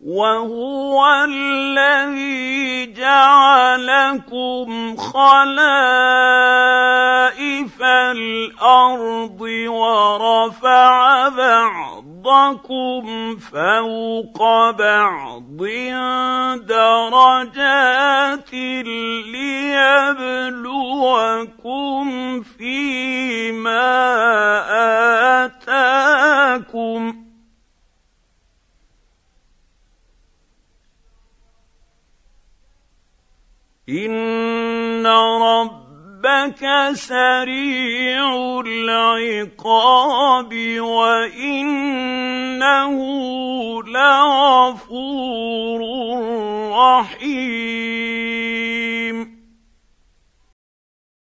وهو الذي جعلكم خلائف الأرض ورفع بعضكم فوق بعض درجات ليبلوكم فيما آتاكم إن ربك سريع العقاب وإنه لغفور رحيم.